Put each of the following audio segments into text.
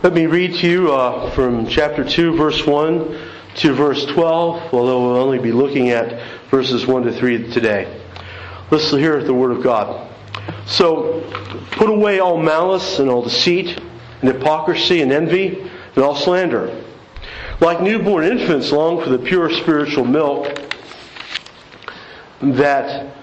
Let me read to you from chapter 2, verse 1 to verse 12, although we'll only be looking at verses 1 to 3 today. Let's hear the Word of God. So, put away all malice and all deceit and hypocrisy and envy and all slander. Like newborn infants, long for the pure spiritual milk, that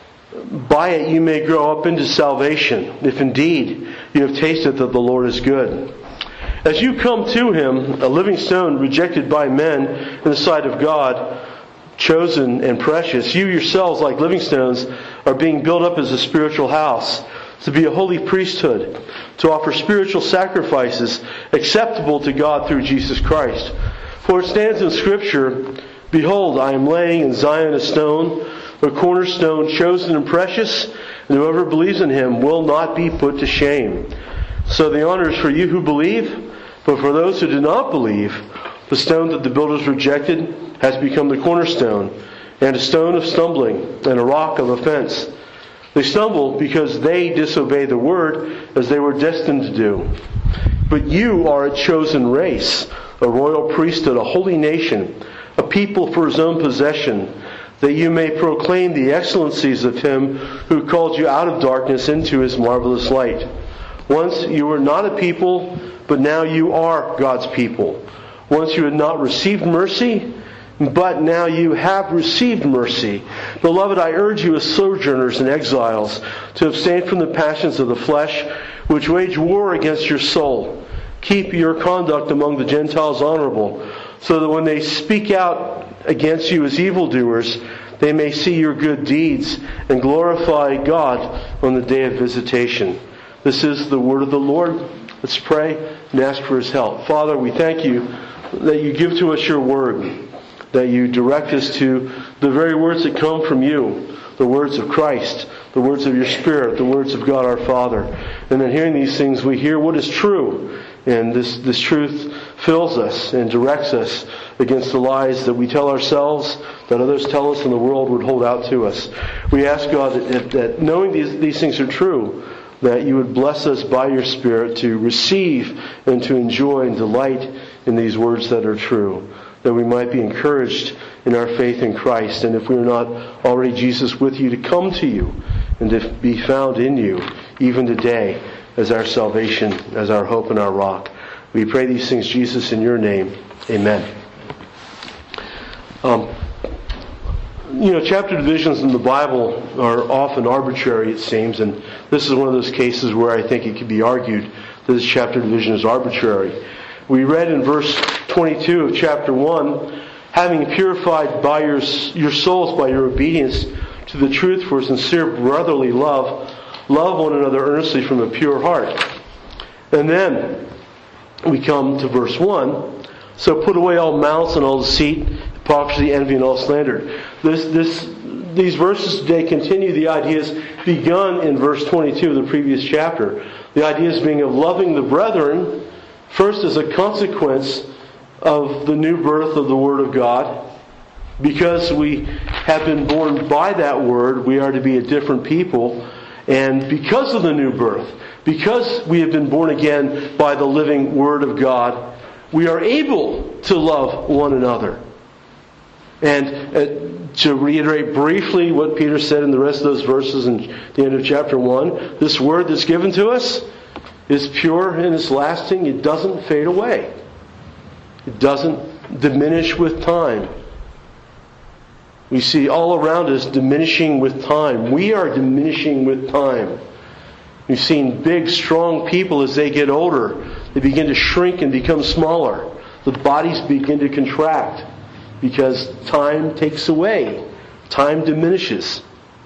by it you may grow up into salvation, if indeed you have tasted that the Lord is good. As you come to Him, a living stone rejected by men in the sight of God, chosen and precious, you yourselves, like living stones, are being built up as a spiritual house, to be a holy priesthood, to offer spiritual sacrifices acceptable to God through Jesus Christ. For it stands in Scripture, "Behold, I am laying in Zion a stone, a cornerstone chosen and precious, and whoever believes in Him will not be put to shame." So the honor is for you who believe, but for those who do not believe, the stone that the builders rejected has become the cornerstone, and a stone of stumbling, and a rock of offense. They stumble because they disobey the word as they were destined to do. But you are a chosen race, a royal priesthood, a holy nation, a people for His own possession, that you may proclaim the excellencies of Him who called you out of darkness into His marvelous light. Once you were not a people, but now you are God's people. Once you had not received mercy, but now you have received mercy. Beloved, I urge you as sojourners and exiles to abstain from the passions of the flesh, which wage war against your soul. Keep your conduct among the Gentiles honorable, so that when they speak out against you as evildoers, they may see your good deeds and glorify God on the day of visitation. This is the word of the Lord. Let's pray and ask for His help. Father, we thank You that You give to us Your word, that You direct us to the very words that come from You, the words of Christ, the words of Your Spirit, the words of God our Father. And in hearing these things, we hear what is true, and this truth fills us and directs us against the lies that we tell ourselves, that others tell us, and the world would hold out to us. We ask God that knowing these things are true, that You would bless us by Your Spirit to receive and to enjoy and delight in these words that are true, that we might be encouraged in our faith in Christ, and if we are not already, Jesus, with You, to come to You and to be found in You even today as our salvation, as our hope and our rock. We pray these things, Jesus, in Your name. Amen. Chapter divisions in the Bible are often arbitrary, it seems, and this is one of those cases where I think it could be argued that this chapter division is arbitrary. We read in verse 22 of chapter 1, "Having purified by your souls by your obedience to the truth for sincere brotherly love, love one another earnestly from a pure heart." And then we come to verse 1, "So put away all malice and all deceit, hypocrisy, envy, and all slander." These verses today continue the ideas begun in verse 22 of the previous chapter. The ideas being of loving the brethren, first as a consequence of the new birth of the Word of God. Because we have been born by that Word, we are to be a different people. And because of the new birth, because we have been born again by the living Word of God, we are able to love one another. And to reiterate briefly what Peter said in the rest of those verses in the end of chapter 1, this Word that's given to us is pure and it's lasting. It doesn't fade away. It doesn't diminish with time. We see all around us diminishing with time. We are diminishing with time. We've seen big, strong people as they get older. They begin to shrink and become smaller. The bodies begin to contract because time takes away. Time diminishes.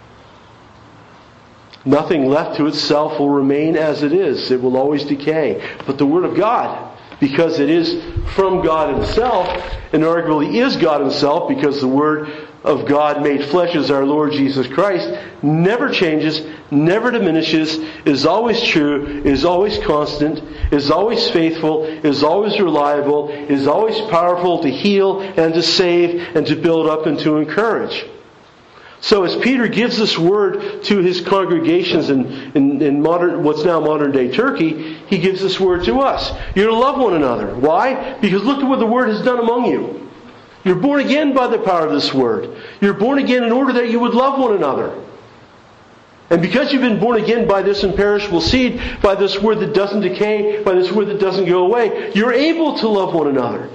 Nothing left to itself will remain as it is. It will always decay. But the Word of God, because it is from God Himself, and arguably is God Himself, because the Word of God made flesh is our Lord Jesus Christ, never changes, never diminishes, is always true, is always constant, is always faithful, is always reliable, is always powerful to heal and to save and to build up and to encourage. So as Peter gives this word to his congregations in modern, what's now modern day Turkey, he gives this word to us. You're to love one another. Why? Because look at what the word has done among you. You're born again by the power of this word. You're born again in order that you would love one another. And because you've been born again by this imperishable seed, by this word that doesn't decay, by this word that doesn't go away, you're able to love one another.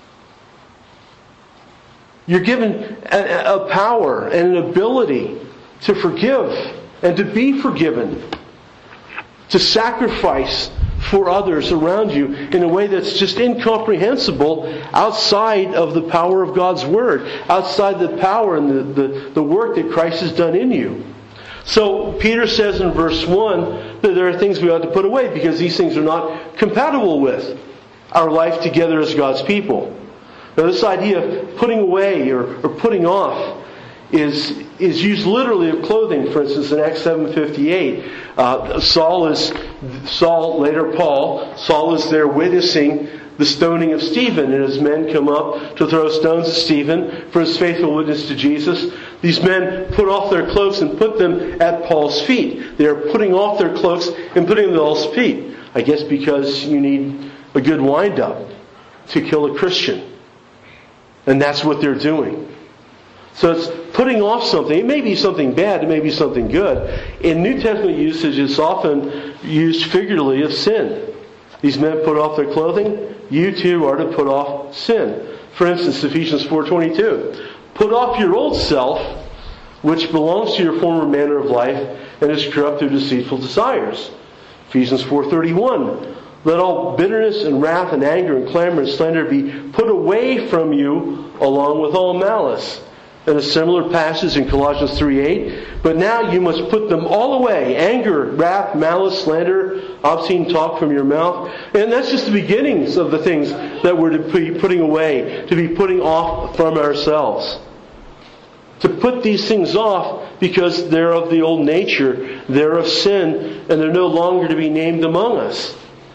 You're given a power and an ability to forgive and to be forgiven. To sacrifice for others around you in a way that's just incomprehensible outside of the power of God's Word. Outside the power and the work that Christ has done in you. So Peter says in verse 1 that there are things we ought to put away because these things are not compatible with our life together as God's people. Now this idea of putting away or putting off is used literally of clothing. For instance, in Acts 7:58, Saul, later Paul, Saul is there witnessing the stoning of Stephen, and his men come up to throw stones at Stephen for his faithful witness to Jesus. These men put off their cloaks and put them at Paul's feet. They are putting off their cloaks and putting them at Paul's feet. I guess because you need a good wind-up to kill a Christian. And that's what they're doing. So it's putting off something. It may be something bad, it may be something good. In New Testament usage, it's often used figuratively of sin. These men put off their clothing. You too are to put off sin. For instance, Ephesians 4:22. Put off your old self, which belongs to your former manner of life and is corrupt through deceitful desires. Ephesians 4:31. Let all bitterness and wrath and anger and clamor and slander be put away from you along with all malice. And a similar passage in Colossians 3:8. But now you must put them all away. Anger, wrath, malice, slander, obscene talk from your mouth. And that's just the beginnings of the things that we're to be putting away, to be putting off from ourselves. To put these things off because they're of the old nature, they're of sin, and they're no longer to be named among us.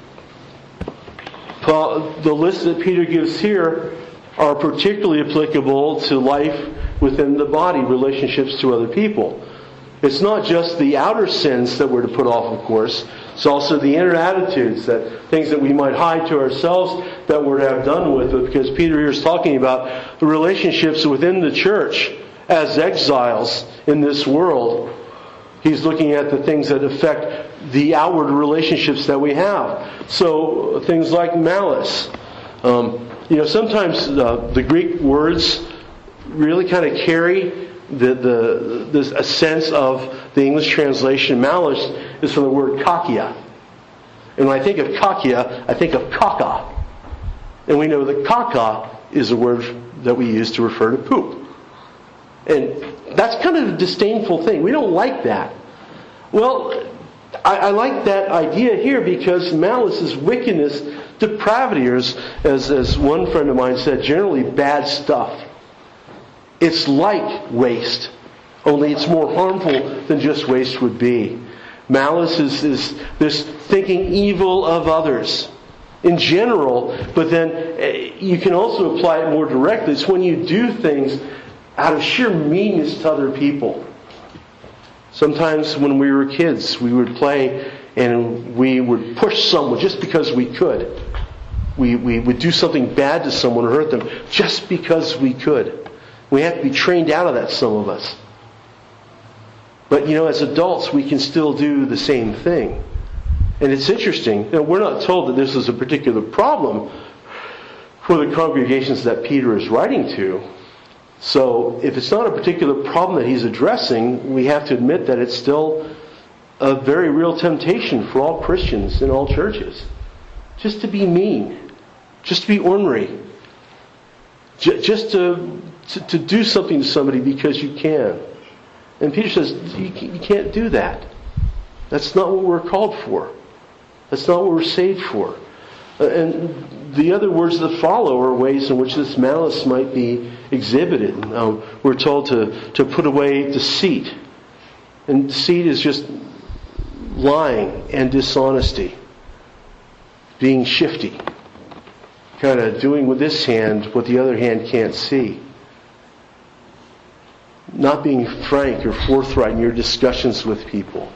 The list that Peter gives here are particularly applicable to life within the body, relationships to other people. It's not just the outer sins that we're to put off, of course. It's also the inner attitudes, that things that we might hide to ourselves that we're to have done with it. Because Peter here is talking about the relationships within the church as exiles in this world. He's looking at the things that affect the outward relationships that we have. So things like malice. Sometimes the Greek words really kind of carry a sense of the English translation. Malice is from the word kakia. And when I think of kakia, I think of kaka. And we know that kaka is a word that we use to refer to poop. And that's kind of a disdainful thing. We don't like that. Well, I like that idea here because malice is wickedness, depravity, or as one friend of mine said, generally bad stuff. It's like waste, only it's more harmful than just waste would be. Malice is this thinking evil of others in general, but then you can also apply it more directly. It's when you do things out of sheer meanness to other people. Sometimes when we were kids, we would play and we would push someone just because we could. We would do something bad to someone or hurt them just because we could. We have to be trained out of that, some of us. But, as adults, we can still do the same thing. And it's interesting. We're not told that this is a particular problem for the congregations that Peter is writing to. So, if it's not a particular problem that he's addressing, we have to admit that it's still a very real temptation for all Christians in all churches. Just to be mean. Just to be ornery. Just to do something to somebody because you can. And Peter says, you can't do that. That's not what we're called for. That's not what we're saved for. And the other words that follow are ways in which this malice might be exhibited. We're told to put away deceit. And deceit is just lying and dishonesty. Being shifty. Kind of doing with this hand what the other hand can't see. not being frank or forthright in your discussions with people.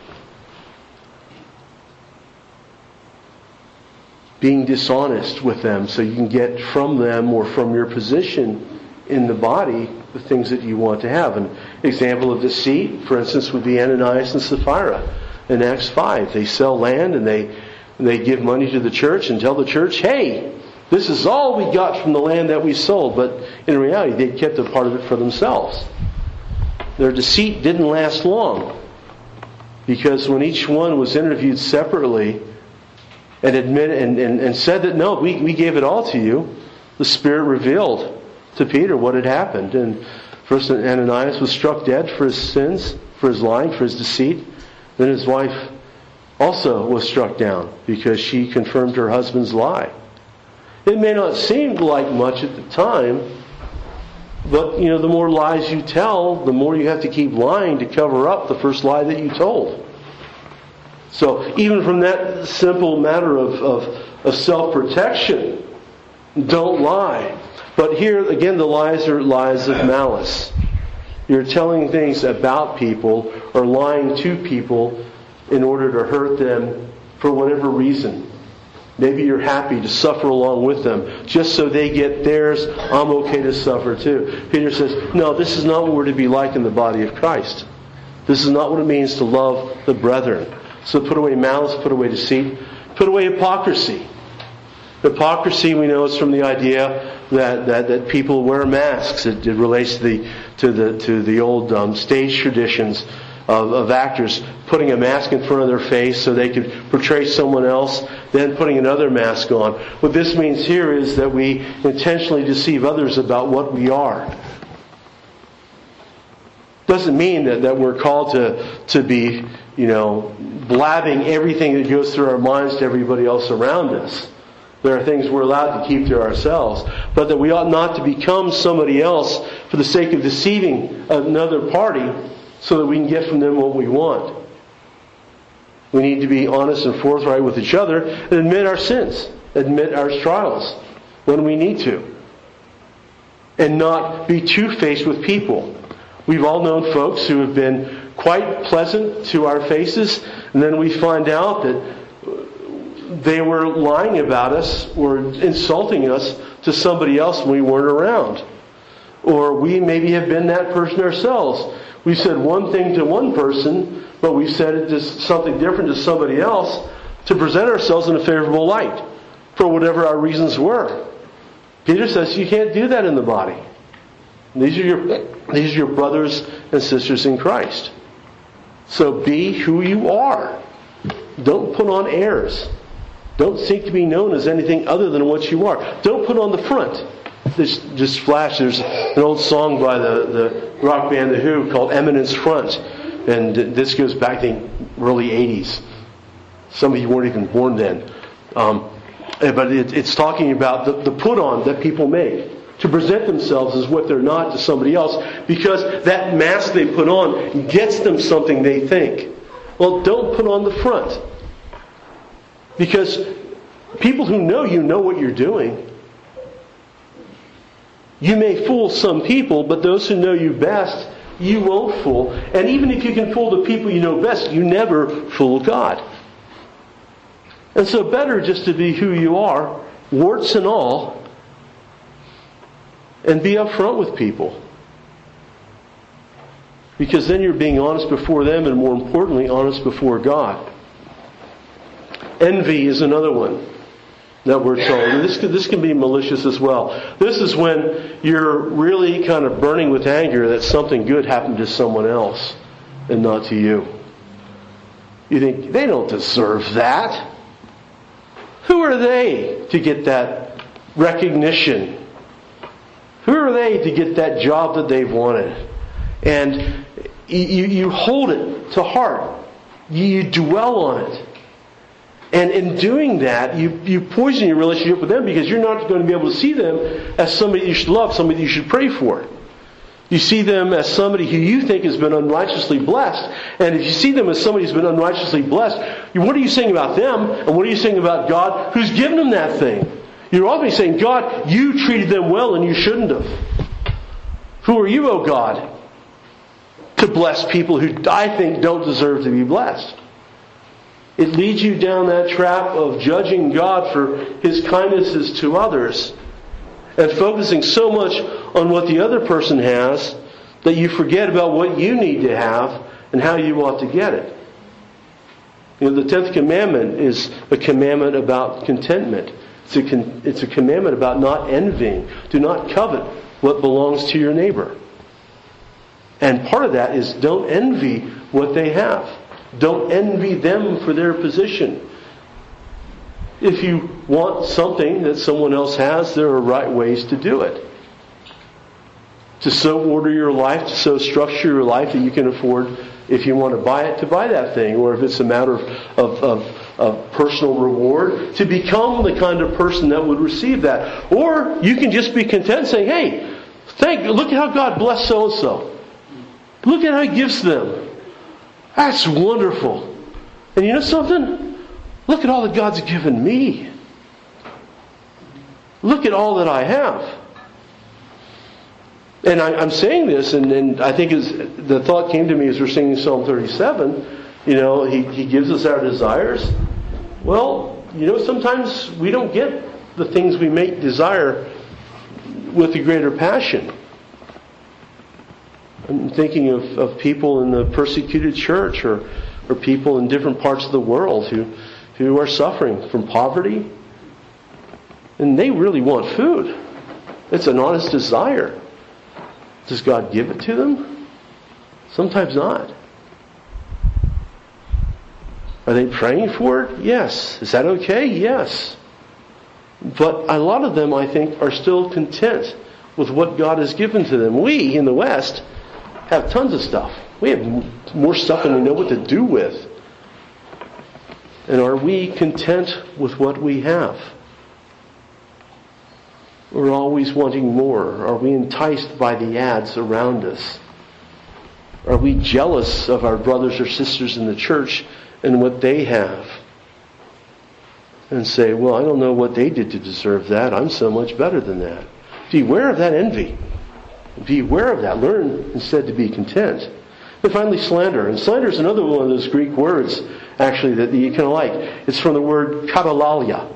Being dishonest with them so you can get from them or from your position in the body the things that you want to have. An example of deceit, for instance, would be Ananias and Sapphira in Acts 5. They sell land and they give money to the church and tell the church, hey, this is all we got from the land that we sold. But in reality, they'd kept a part of it for themselves. Their deceit didn't last long, because when each one was interviewed separately and admitted and said that, no, we gave it all to you, the Spirit revealed to Peter what had happened. And first Ananias was struck dead for his sins, for his lying, for his deceit. Then his wife also was struck down because she confirmed her husband's lie. It may not seem like much at the time, but the more lies you tell, the more you have to keep lying to cover up the first lie that you told. So even from that simple matter of self-protection, don't lie. But here, again, the lies are lies of malice. You're telling things about people or lying to people in order to hurt them for whatever reason. Maybe you're happy to suffer along with them. Just so they get theirs, I'm okay to suffer too. Peter says, no, this is not what we're to be like in the body of Christ. This is not what it means to love the brethren. So put away malice, put away deceit, put away hypocrisy. Hypocrisy, we know, is from the idea that people wear masks. It relates to the old stage traditions of actors putting a mask in front of their face so they could portray someone else, then putting another mask on. What this means here is that we intentionally deceive others about what we are. Doesn't mean that we're called to be, blabbing everything that goes through our minds to everybody else around us. There are things we're allowed to keep to ourselves. But that we ought not to become somebody else for the sake of deceiving another party so that we can get from them what we want. We need to be honest and forthright with each other and admit our sins, admit our trials when we need to. And not be two-faced with people. We've all known folks who have been quite pleasant to our faces, and then we find out that they were lying about us or insulting us to somebody else when we weren't around. Or we maybe have been that person ourselves. We said one thing to one person, but we said it to something different to somebody else to present ourselves in a favorable light for whatever our reasons were. Peter says you can't do that in the body. These are your brothers and sisters in Christ. So be who you are. Don't put on airs. Don't seek to be known as anything other than what you are. Don't put on the front. Just flash, there's an old song by the rock band The Who called Eminence Front. And this goes back to the early 80s. Some of you weren't even born then. But it's talking about the put on that people make to present themselves as what they're not to somebody else, because that mask they put on gets them something they think. Well, don't put on the front. Because people who know you know what you're doing. You may fool some people, but those who know you best, you won't fool. And even if you can fool the people you know best, you never fool God. And so better just to be who you are, warts and all, and be upfront with people. Because then you're being honest before them, and more importantly, honest before God. Envy is another one that we're told. And this can be malicious as well. This is when you're really kind of burning with anger that something good happened to someone else and not to you. You think, they don't deserve that. Who are they to get that recognition? Who are they to get that job that they've wanted? And you hold it to heart. You dwell on it. And in doing that, you poison your relationship with them, because you're not going to be able to see them as somebody you should love, somebody you should pray for. You see them as somebody who you think has been unrighteously blessed. And if you see them as somebody who's been unrighteously blessed, what are you saying about them? And what are you saying about God who's given them that thing? You're often saying, God, you treated them well and you shouldn't have. Who are you, O God? to bless people who I think don't deserve to be blessed. It leads you down that trap of judging God for His kindnesses to others and focusing so much on what the other person has that you forget about what you need to have and how you ought to get it. The 10th commandment is a commandment about contentment. It's a commandment about not envying. Do not covet what belongs to your neighbor. And part of that is don't envy what they have. Don't envy them for their position. If you want something that someone else has, there are right ways to do it. To so order your life, to so structure your life that you can afford, if you want to buy that thing, or if it's a matter of personal reward, to become the kind of person that would receive that. Or you can just be content saying, hey, look at how God blessed so-and-so. Look at how He gives them. That's wonderful. And you know something? Look at all that God's given me. Look at all that I have. And I'm saying this, and I think the thought came to me as we're singing Psalm 37. He gives us our desires. Well, sometimes we don't get the things we may desire with a greater passion. I'm thinking of people in the persecuted church or people in different parts of the world who are suffering from poverty. And they really want food. It's an honest desire. Does God give it to them? Sometimes not. Are they praying for it? Yes. Is that okay? Yes. But a lot of them, I think, are still content with what God has given to them. We, in the West, have tons of stuff. We have more stuff than we know what to do with. And are we content with what we have? We're always wanting more. Are we enticed by the ads around us? Are we jealous of our brothers or sisters in the church and what they have? And say, well, I don't know what they did to deserve that. I'm so much better than that. Beware of that envy. Beware of that. Learn instead to be content. And finally, slander. And slander is another one of those Greek words, actually, that you kind of like. It's from the word katalalia.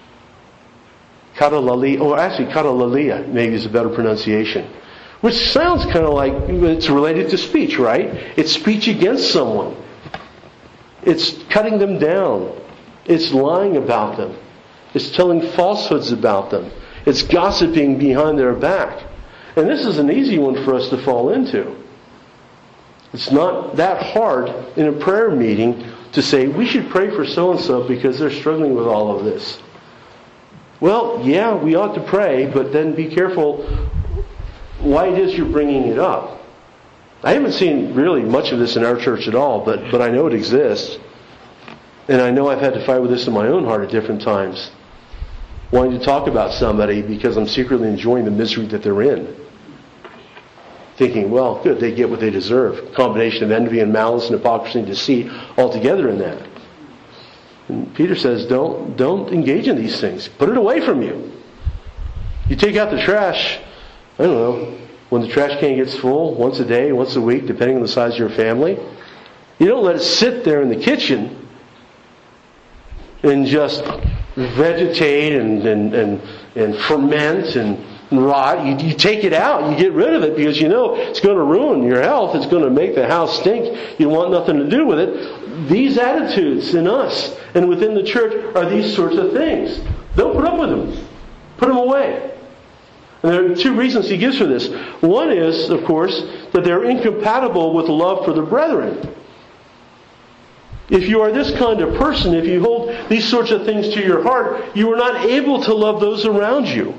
Katalalia, maybe is a better pronunciation. Which sounds kind of like it's related to speech, right? It's speech against someone. It's cutting them down. It's lying about them. It's telling falsehoods about them. It's gossiping behind their back. And this is an easy one for us to fall into. It's not that hard in a prayer meeting to say, we should pray for so-and-so because they're struggling with all of this. Well, yeah, we ought to pray, but then be careful why it is you're bringing it up. I haven't seen really much of this in our church at all, but I know it exists. And I know I've had to fight with this in my own heart at different times. Wanting to talk about somebody because I'm secretly enjoying the misery that they're in. Thinking, well, good, they get what they deserve. A combination of envy and malice and hypocrisy and deceit all together in that. And Peter says, don't engage in these things. Put it away from you. You take out the trash, I don't know, when the trash can gets full, once a day, once a week, depending on the size of your family. You don't let it sit there in the kitchen and just vegetate and ferment and rot. You take it out, you get rid of it because you know it's going to ruin your health. It's going to make the house stink. You want nothing to do with it. These attitudes in us and within the church are these sorts of things. Don't put up with them. Put them away. And there are two reasons he gives for this. One is, of course, that they're incompatible with love for the brethren. If you are this kind of person, if you hold these sorts of things to your heart, you are not able to love those around you.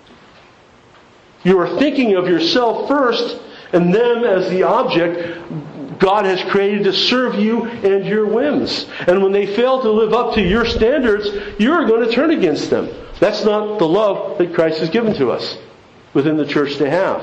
You are thinking of yourself first and them as the object God has created to serve you and your whims. And when they fail to live up to your standards, you're going to turn against them. That's not the love that Christ has given to us within the church to have.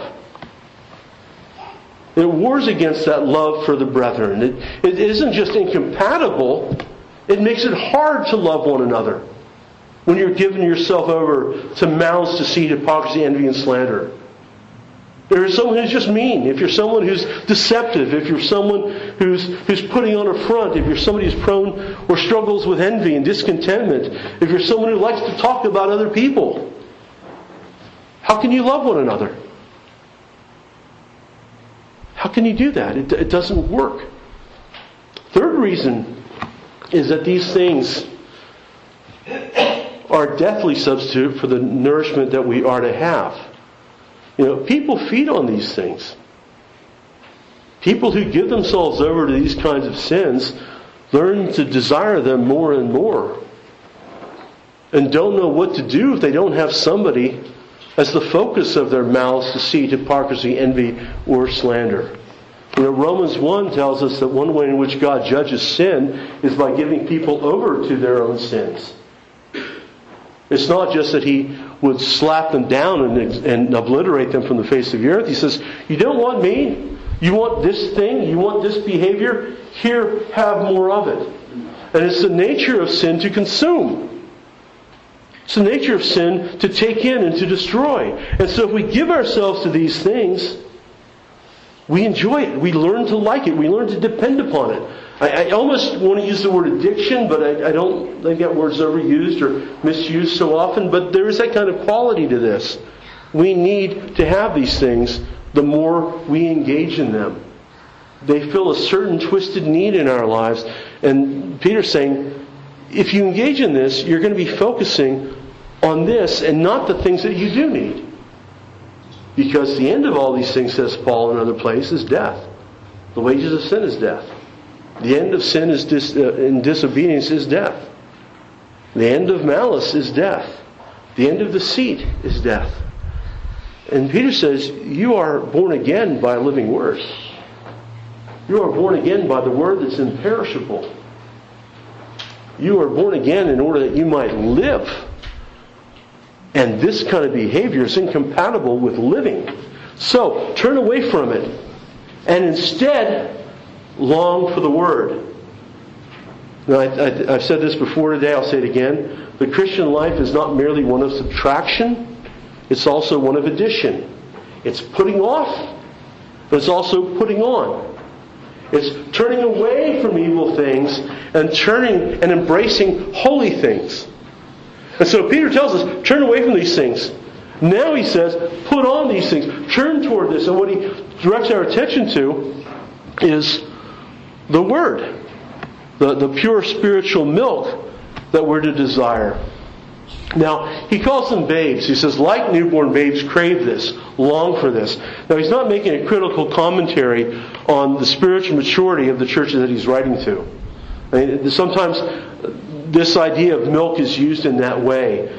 It wars against that love for the brethren. It isn't just incompatible, it makes it hard to love one another when you're giving yourself over to malice, deceit, hypocrisy, envy, and slander. If you're someone who's just mean, if you're someone who's deceptive, if you're someone who's putting on a front, if you're somebody who's prone or struggles with envy and discontentment, if you're someone who likes to talk about other people, how can you love one another? How can you do that? It doesn't work. Third reason is that these things are a deathly substitute for the nourishment that we are to have. People feed on these things. People who give themselves over to these kinds of sins learn to desire them more and more, and don't know what to do if they don't have somebody as the focus of their mouths, deceit, hypocrisy, envy, or slander. Romans 1 tells us that one way in which God judges sin is by giving people over to their own sins. It's not just that He would slap them down and obliterate them from the face of the earth. He says, you don't want me? You want this thing? You want this behavior? Here, have more of it. And it's the nature of sin to consume. It's the nature of sin to take in and to destroy. And so if we give ourselves to these things, we enjoy it. We learn to like it. We learn to depend upon it. I almost want to use the word addiction, but I don't think that word's overused or misused so often. But there is that kind of quality to this. We need to have these things the more we engage in them. They fill a certain twisted need in our lives. And Peter's saying, if you engage in this, you're going to be focusing on this and not the things that you do need. Because the end of all these things, says Paul in another place, is death. The wages of sin is death. The end of sin is in disobedience is death. The end of malice is death. The end of deceit is death. And Peter says, you are born again by a living word. You are born again by the word that's imperishable. You are born again in order that you might live. And this kind of behavior is incompatible with living. So, turn away from it. And instead, long for the Word. Now, I've said this before today, I'll say it again. The Christian life is not merely one of subtraction, it's also one of addition. It's putting off, but it's also putting on. It's turning away from evil things and turning and embracing holy things. And so Peter tells us, turn away from these things. Now he says, put on these things. Turn toward this. And what he directs our attention to is the Word. The pure spiritual milk that we're to desire. Now, he calls them babes. He says, like newborn babes, crave this, long for this. Now, he's not making a critical commentary on the spiritual maturity of the churches that he's writing to. I mean, sometimes this idea of milk is used in that way.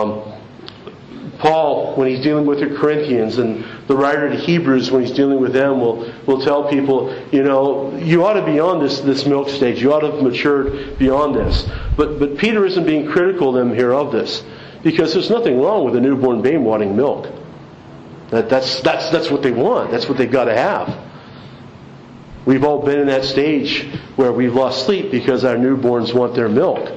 Paul, when he's dealing with the Corinthians, and the writer to Hebrews, when he's dealing with them, will tell people, you ought to be on this milk stage. You ought to have matured beyond this. But Peter isn't being critical of them here of this, because there's nothing wrong with a newborn babe wanting milk. That's what they want. That's what they've got to have. We've all been in that stage where we've lost sleep because our newborns want their milk.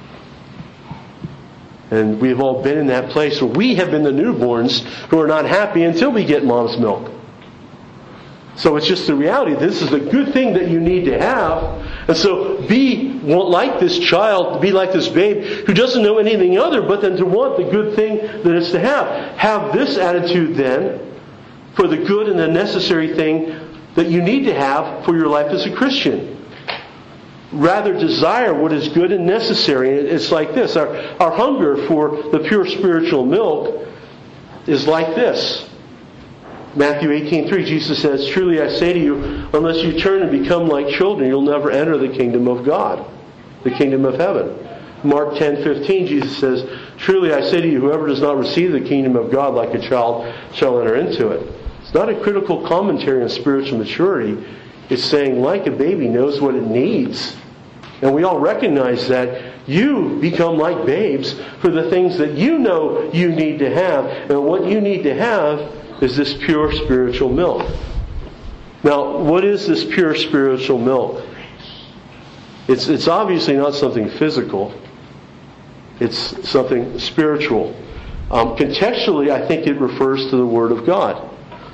And we've all been in that place where we have been the newborns who are not happy until we get mom's milk. So it's just the reality. This is a good thing that you need to have. And so be like this child, be like this babe who doesn't know anything other but than to want the good thing that it's to have. Have this attitude then for the good and the necessary thing that you need to have for your life as a Christian. Rather desire what is good and necessary. It's like this. Our hunger for the pure spiritual milk is like this. Matthew 18:3, Jesus says, "Truly I say to you, unless you turn and become like children, you'll never enter the kingdom of God, the kingdom of heaven." Mark 10:15, Jesus says, "Truly I say to you, whoever does not receive the kingdom of God like a child shall enter into it." It's not a critical commentary on spiritual maturity. It's saying, like a baby knows what it needs. And we all recognize that you become like babes for the things that you know you need to have. And what you need to have is this pure spiritual milk. Now, what is this pure spiritual milk? It's obviously not something physical. It's something spiritual. Contextually, I think it refers to the Word of God.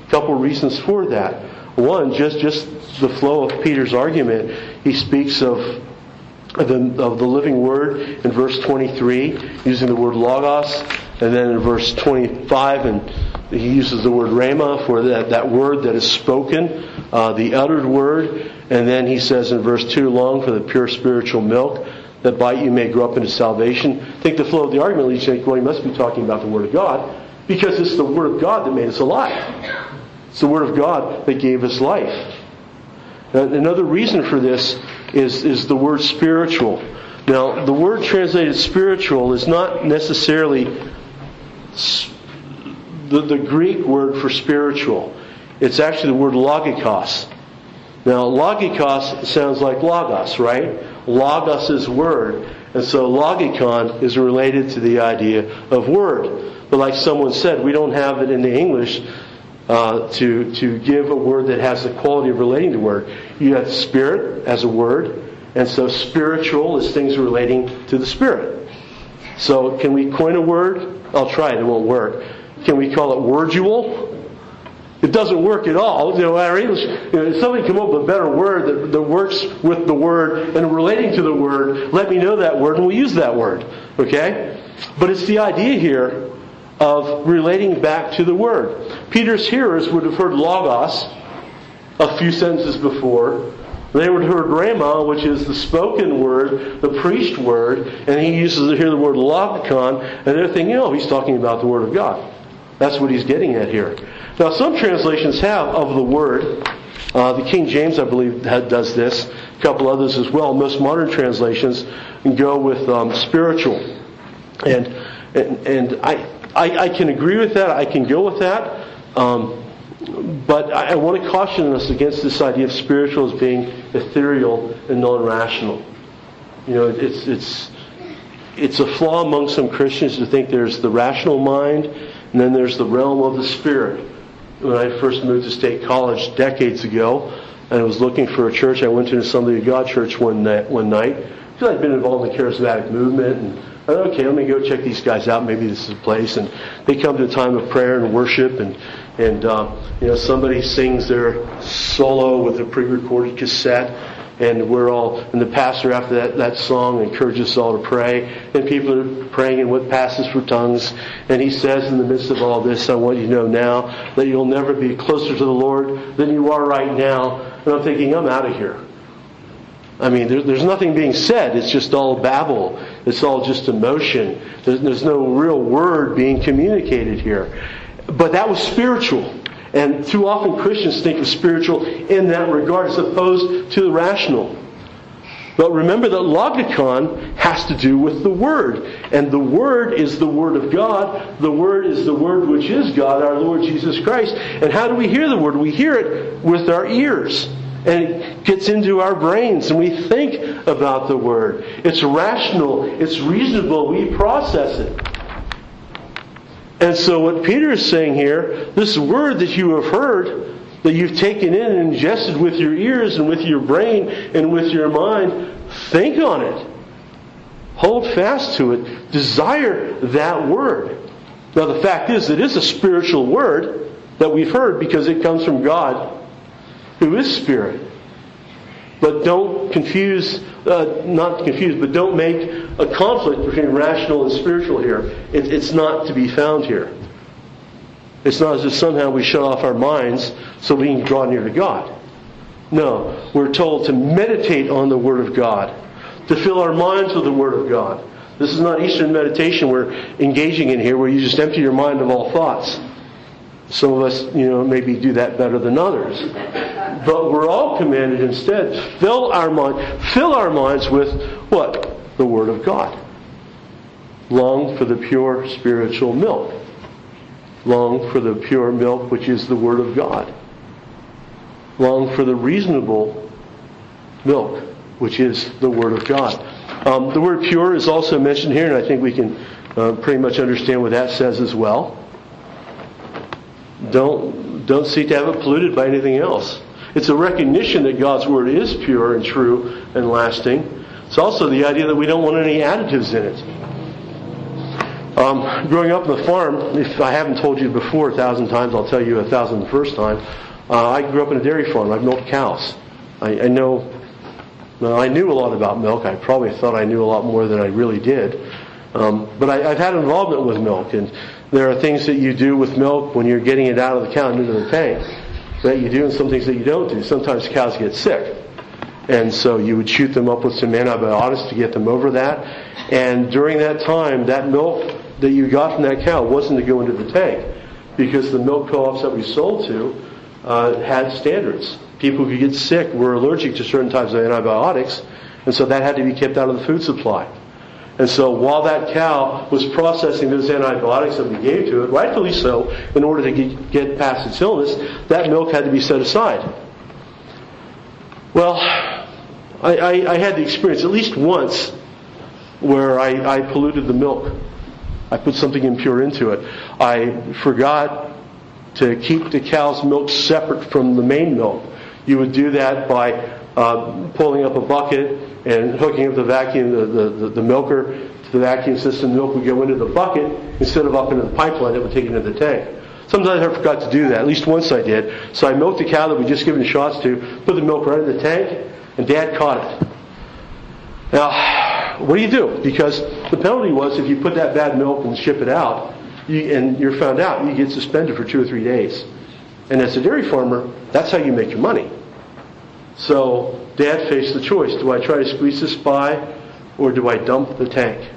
A couple reasons for that. One, just the flow of Peter's argument. He speaks of the living Word in verse 23, using the word logos, and then in verse 25, and he uses the word rhema for that word that is spoken, the uttered word, and then he says in verse 2, long for the pure spiritual milk, that by it you may grow up into salvation. I think the flow of the argument leads you to think, well, he must be talking about the Word of God, because it's the Word of God that made us alive. It's the Word of God that gave us life. Another reason for this is the word spiritual. Now, the word translated spiritual is not necessarily the Greek word for spiritual. It's actually the word logikos. Now, logikos sounds like logos, right? Logos is word. And so logikon is related to the idea of word. But like someone said, we don't have it in the English to give a word that has the quality of relating to word. You have spirit as a word, and so spiritual is things relating to the Spirit. So can we coin a word? I'll try it, it won't work. Can we call it wordual? It doesn't work at all. Our English, if somebody come up with a better word that works with the word and relating to the word, let me know that word and we'll use that word. Okay? But it's the idea here of relating back to the Word. Peter's hearers would have heard logos a few sentences before. They would have heard rhema, which is the spoken word, the preached word, and he uses here the word logikon, and they're thinking, oh, he's talking about the Word of God. That's what he's getting at here. Now, some translations have of the Word. The King James, I believe, does this. A couple others as well. Most modern translations go with spiritual. And I can agree with that. I can go with that. But I want to caution us against this idea of spiritual as being ethereal and non-rational. It's a flaw among some Christians to think there's the rational mind and then there's the realm of the Spirit. When I first moved to State College decades ago, and I was looking for a church, I went to an Assembly of God church one night because I'd been involved in the charismatic movement, and I thought, okay, let me go check these guys out. Maybe this is a place. And they come to a time of prayer and worship, and somebody sings their solo with a pre-recorded cassette, and the pastor after that song encourages us all to pray, and people are praying in what passes for tongues, and he says in the midst of all this, I want you to know now that you'll never be closer to the Lord than you are right now. And I'm thinking, I'm out of here. I mean, there's nothing being said. It's just all babble. It's all just emotion. There's no real word being communicated here. But that was spiritual. And too often Christians think of spiritual in that regard as opposed to the rational. But remember that logikon has to do with the Word. And the Word is the Word of God. The Word is the Word which is God, our Lord Jesus Christ. And how do we hear the Word? We hear it with our ears. And it gets into our brains and we think about the Word. It's rational. It's reasonable. We process it. And so what Peter is saying here, this Word that you have heard, that you've taken in and ingested with your ears and with your brain and with your mind, think on it. Hold fast to it. Desire that Word. Now the fact is, it is a spiritual Word that we've heard because it comes from God, who is Spirit. But don't but don't make a conflict between rational and spiritual here. It's not to be found here. It's not as if somehow we shut off our minds so we can draw near to God. No, we're told to meditate on the Word of God, to fill our minds with the Word of God. This is not Eastern meditation we're engaging in here, where you just empty your mind of all thoughts. Some of us, maybe do that better than others. But we're all commanded instead to fill our minds with what? The Word of God. Long for the pure spiritual milk. Long for the pure milk, which is the Word of God. Long for the reasonable milk, which is the Word of God. The word pure is also mentioned here, and I think we can pretty much understand what that says as well. Don't seek to have it polluted by anything else. It's a recognition that God's Word is pure and true and lasting. It's also the idea that we don't want any additives in it. Growing up on the farm, if I haven't told you before 1,000 times, I'll tell you 1,000 the first time. I grew up in a dairy farm. I've milked cows. I knew a lot about milk. I probably thought I knew a lot more than I really did. But I've had involvement with milk, and there are things that you do with milk when you're getting it out of the cow and into the tank that you do, and some things that you don't do. Sometimes cows get sick, and so you would shoot them up with some antibiotics to get them over that. And during that time, that milk that you got from that cow wasn't to go into the tank, because the milk co-ops that we sold to had standards. People who could get sick were allergic to certain types of antibiotics, and so that had to be kept out of the food supply. And so while that cow was processing those antibiotics that we gave to it, rightfully so, in order to get past its illness, that milk had to be set aside. Well, I had the experience at least once where I polluted the milk. I put something impure into it. I forgot to keep the cow's milk separate from the main milk. You would do that by pulling up a bucket and hooking up the vacuum, the milker to the vacuum system. The milk would go into the bucket instead of up into the pipeline that would take it into the tank. Sometimes I forgot to do that. At least once I did. So I milked the cow that we'd just given shots to, put the milk right in the tank, and Dad caught it. Now, what do you do? Because the penalty was if you put that bad milk and ship it out, and you're found out, you get suspended for 2 or 3 days. And as a dairy farmer, that's how you make your money. So Dad faced the choice. Do I try to squeeze this by, or do I dump the tank?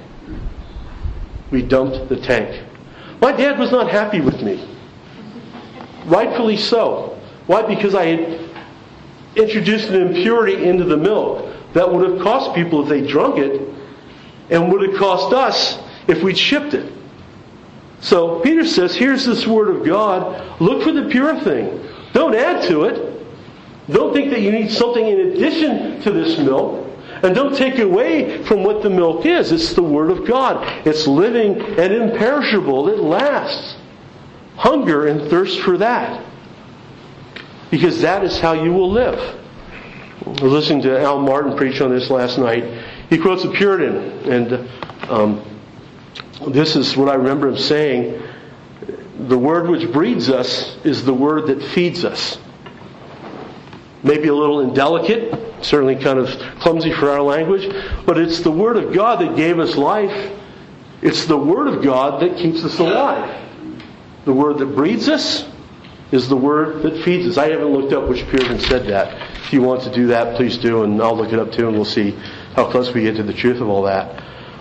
We dumped the tank. My dad was not happy with me. Rightfully so. Why? Because I had introduced an impurity into the milk that would have cost people if they drunk it, and would have cost us if we'd shipped it. So Peter says, here's this Word of God. Look for the pure thing. Don't add to it. Don't think that you need something in addition to this milk. And don't take away from what the milk is. It's the Word of God. It's living and imperishable. It lasts. Hunger and thirst for that. Because that is how you will live. I was listening to Al Martin preach on this last night. He quotes a Puritan. And this is what I remember him saying. The word which breeds us is the word that feeds us. Maybe a little indelicate, certainly kind of clumsy for our language, but it's the Word of God that gave us life. It's the Word of God that keeps us alive. The word that breeds us is the word that feeds us. I haven't looked up which Puritan said that. If you want to do that, please do, and I'll look it up too, and we'll see how close we get to the truth of all that.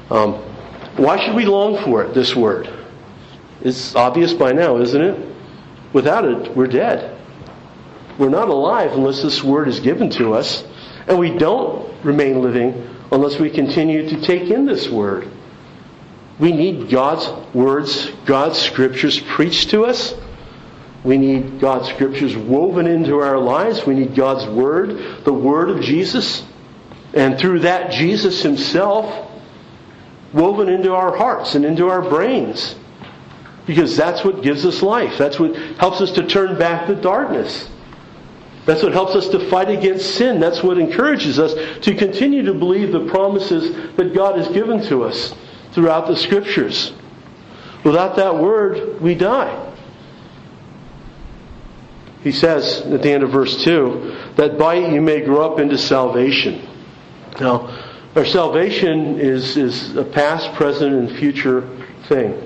Why should we long for it, this word? It's obvious by now, isn't it? Without it, we're dead. We're not alive unless this word is given to us, and we don't remain living unless we continue to take in this word. We need God's words, God's scriptures preached to us. We need God's scriptures woven into our lives. We need God's word, the word of Jesus, and through that Jesus himself woven into our hearts and into our brains. Because that's what gives us life. That's what helps us to turn back the darkness. That's what helps us to fight against sin. That's what encourages us to continue to believe the promises that God has given to us throughout the Scriptures. Without that word, we die. He says at the end of verse 2, that by it you may grow up into salvation. Now, our salvation is a past, present, and future thing.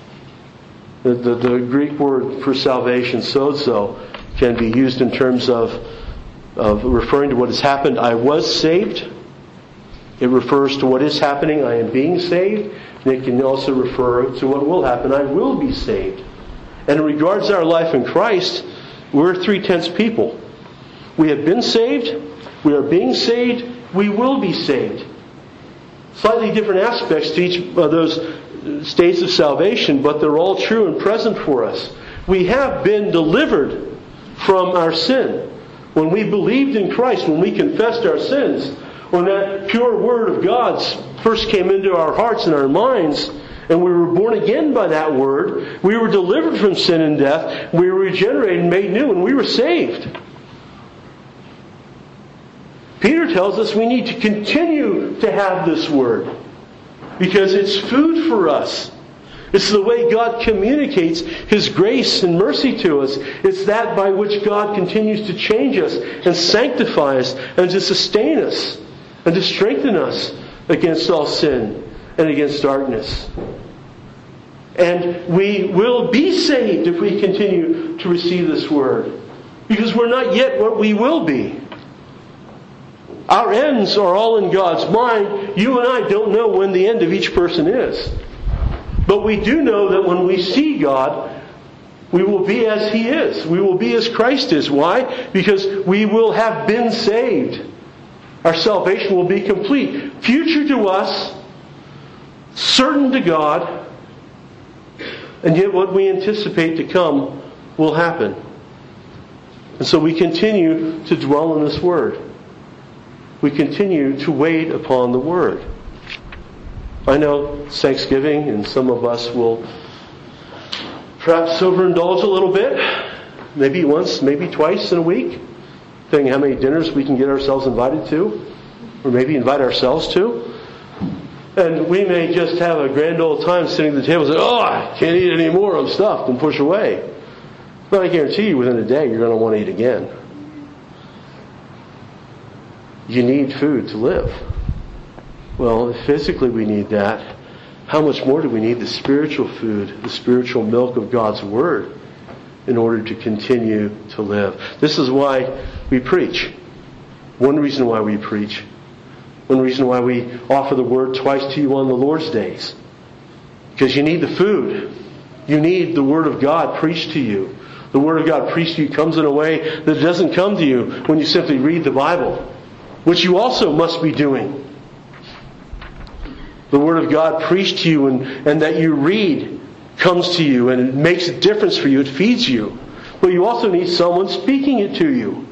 The Greek word for salvation, sozo, can be used in terms of referring to what has happened. I was saved. It refers to what is happening. I am being saved. And it can also refer to what will happen. I will be saved. And in regards to our life in Christ, we're 3/10 people. We have been saved. We are being saved. We will be saved. Slightly different aspects to each of those states of salvation, but they're all true and present for us. We have been delivered from our sin. When we believed in Christ, when we confessed our sins, when that pure Word of God first came into our hearts and our minds, and we were born again by that Word, we were delivered from sin and death, we were regenerated and made new, and we were saved. Peter tells us we need to continue to have this Word, because it's food for us. It's the way God communicates His grace and mercy to us. It's that by which God continues to change us and sanctify us and to sustain us and to strengthen us against all sin and against darkness. And we will be saved if we continue to receive this Word. Because we're not yet what we will be. Our ends are all in God's mind. You and I don't know when the end of each person is. But we do know that when we see God, we will be as He is. We will be as Christ is. Why? Because we will have been saved. Our salvation will be complete. Future to us, certain to God, and yet what we anticipate to come will happen. And so we continue to dwell in this Word. We continue to wait upon the Word. I know it's Thanksgiving, and some of us will perhaps overindulge a little bit. Maybe once, maybe twice in a week. Depending how many dinners we can get ourselves invited to. Or maybe invite ourselves to. And we may just have a grand old time sitting at the table and say, "Oh, I can't eat any more. I'm stuffed," and push away. But I guarantee you within a day you're going to want to eat again. You need food to live. Well, if physically we need that, how much more do we need the spiritual food, the spiritual milk of God's Word in order to continue to live? This is why we preach. One reason why we preach. One reason why we offer the Word twice to you on the Lord's days. Because you need the food. You need the Word of God preached to you. The Word of God preached to you comes in a way that doesn't come to you when you simply read the Bible, which you also must be doing. The Word of God preached to you and that you read comes to you and it makes a difference for you. It feeds you. But you also need someone speaking it to you.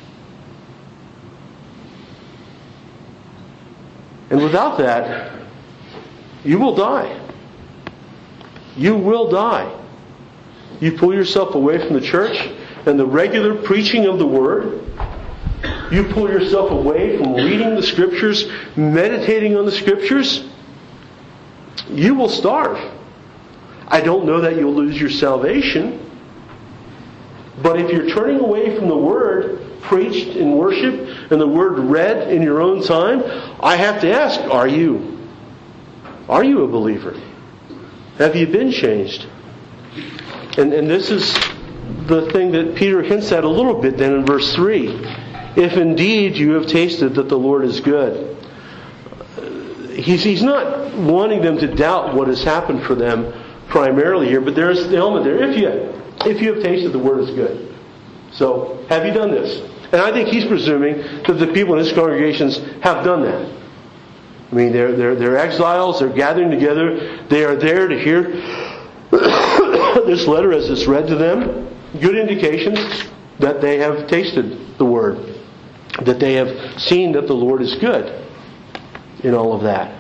And without that, you will die. You will die. You pull yourself away from the church and the regular preaching of the Word. You pull yourself away from reading the Scriptures, meditating on the Scriptures. You will starve. I don't know that you'll lose your salvation. But if you're turning away from the Word preached in worship and the Word read in your own time, I have to ask, are you? Are you a believer? Have you been changed? And this is the thing that Peter hints at a little bit then in verse 3. If indeed you have tasted that the Lord is good. He's not wanting them to doubt what has happened for them primarily here, but there's the element there. If you have tasted the Word is good. So, have you done this? And I think he's presuming that the people in his congregations have done that. I mean, they're exiles, they're gathering together, they are there to hear this letter as it's read to them. Good indications that they have tasted the Word. That they have seen that the Lord is good in all of that.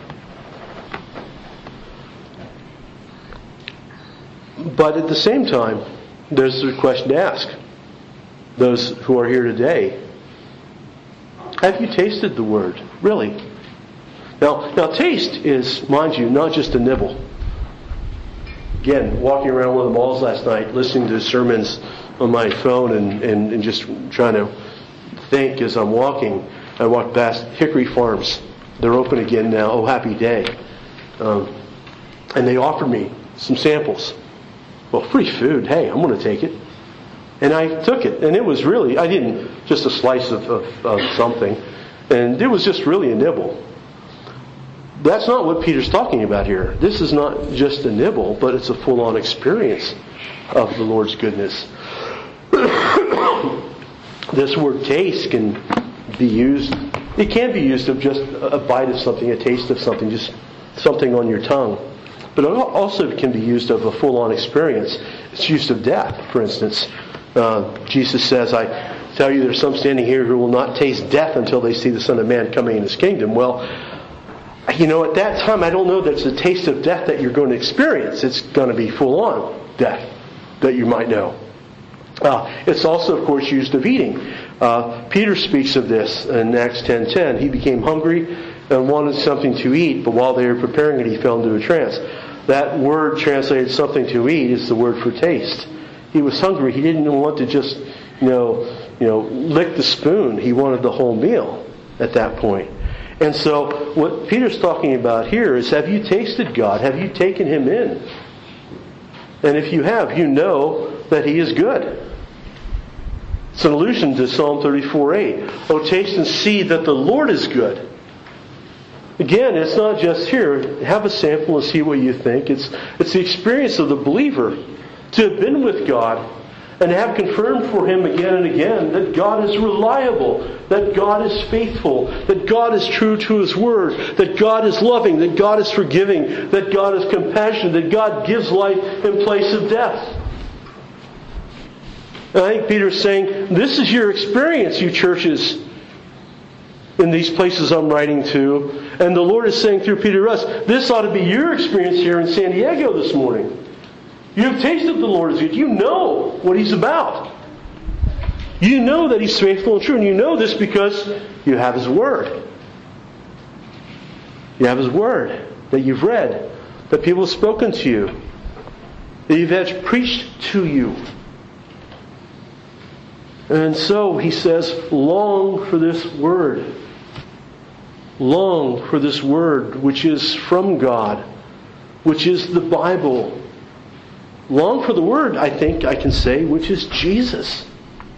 But at the same time, there's a question to ask. Those who are here today, have you tasted the Word? Really? Now taste is, mind you, not just a nibble. Again, walking around one of the malls last night, listening to sermons on my phone and just trying to think as I'm walking. I walked past Hickory Farms. They're open again now. Oh, happy day. And they offered me some samples. Well, free food. Hey, I'm going to take it. And I took it. And it was really, I didn't, just a slice of something. And it was just really a nibble. That's not what Peter's talking about here. This is not just a nibble, but it's a full-on experience of the Lord's goodness. This word taste can be used, it can be used of just a bite of something, a taste of something, just something on your tongue. But it also can be used of a full-on experience. It's used of death, for instance. Jesus says, I tell you there's some standing here who will not taste death until they see the Son of Man coming in His kingdom. Well, at that time, I don't know that it's a taste of death that you're going to experience. It's going to be full-on death that you might know. It's also, of course, used of eating. Peter speaks of this in Acts 10:10. He became hungry and wanted something to eat, but while they were preparing it, he fell into a trance. That word translated something to eat is the word for taste. He was hungry. He didn't want to just, lick the spoon. He wanted the whole meal at that point. And so what Peter's talking about here is, have you tasted God? Have you taken Him in? And if you have, you know that He is good. It's an allusion to Psalm 34:8. Oh, taste and see that the Lord is good. Again, it's not just here. Have a sample and see what you think. It's the experience of the believer to have been with God and have confirmed for him again and again that God is reliable, that God is faithful, that God is true to His Word, that God is loving, that God is forgiving, that God is compassionate, that God gives life in place of death. And I think Peter's saying, this is your experience, you churches, in these places I'm writing to. And the Lord is saying through Peter to us, this ought to be your experience here in San Diego this morning. You have tasted the Lord is good. You know what He's about. You know that He's faithful and true. And you know this because you have His Word. You have His Word that you've read, that people have spoken to you, that you've had preached to you. And so he says, long for this Word. Long for this Word which is from God, which is the Bible. Long for the Word, I think I can say, which is Jesus.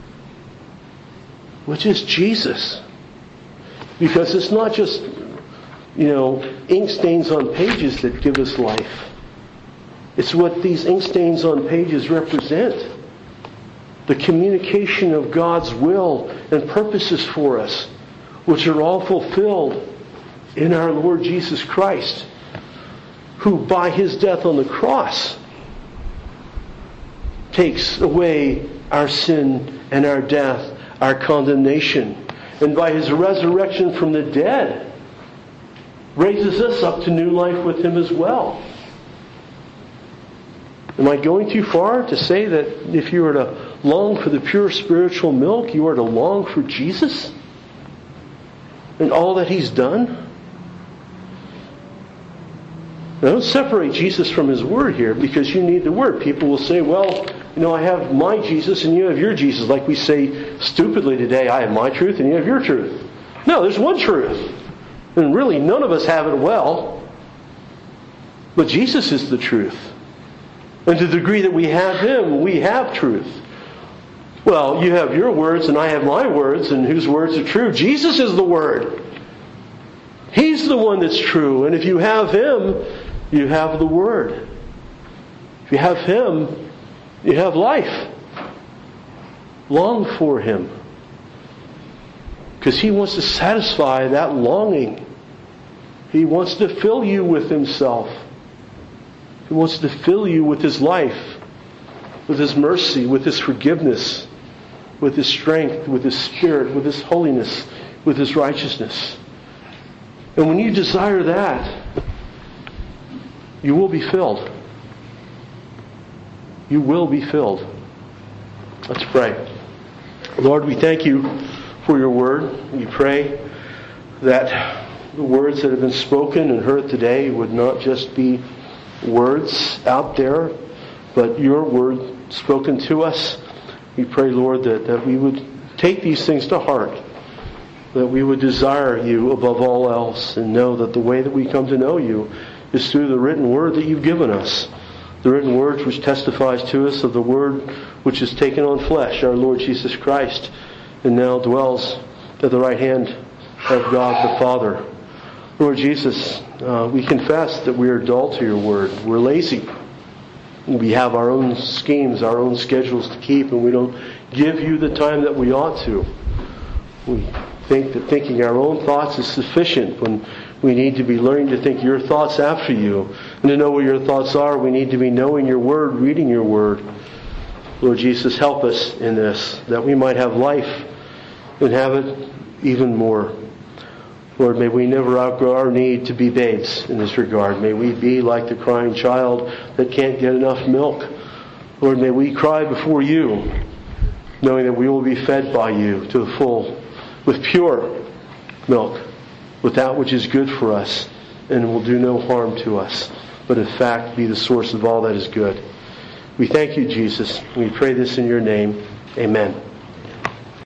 Which is Jesus. Because it's not just, ink stains on pages that give us life. It's what these ink stains on pages represent. The communication of God's will and purposes for us, which are all fulfilled in our Lord Jesus Christ, who by His death on the cross takes away our sin and our death, our condemnation, and by His resurrection from the dead raises us up to new life with Him as well. Am I going too far to say that if you were to long for the pure spiritual milk, you are to long for Jesus and all that He's done? Now, don't separate Jesus from His Word here, because you need the Word. People will say, well, I have my Jesus and you have your Jesus. Like we say stupidly today, I have my truth and you have your truth. No, there's one truth. And really, none of us have it well. But Jesus is the truth. And to the degree that we have Him, we have truth. Well, you have your words and I have my words, and whose words are true? Jesus is the Word. He's the one that's true. And if you have Him, you have the Word. If you have Him, you have life. Long for Him. Because He wants to satisfy that longing. He wants to fill you with Himself. He wants to fill you with His life, with His mercy, with His forgiveness, with His strength, with His Spirit, with His holiness, with His righteousness. And when you desire that, you will be filled. You will be filled. Let's pray. Lord, we thank You for Your Word. We pray that the words that have been spoken and heard today would not just be words out there, but Your Word spoken to us. We pray, Lord, that we would take these things to heart, that we would desire You above all else, and know that the way that we come to know You is through the written Word that You've given us. The written Word which testifies to us of the Word which is taken on flesh, our Lord Jesus Christ, and now dwells at the right hand of God the Father. Lord Jesus, we confess that we are dull to Your Word. We're lazy. We have our own schemes, our own schedules to keep, and we don't give You the time that we ought to. We think that thinking our own thoughts is sufficient when we need to be learning to think Your thoughts after You. And to know what Your thoughts are, we need to be knowing Your Word, reading Your Word. Lord Jesus, help us in this, that we might have life and have it even more. Lord, may we never outgrow our need to be babes in this regard. May we be like the crying child that can't get enough milk. Lord, may we cry before You, knowing that we will be fed by You to the full, with pure milk, with that which is good for us and will do no harm to us, but in fact be the source of all that is good. We thank you, Jesus. We pray this in your name. Amen.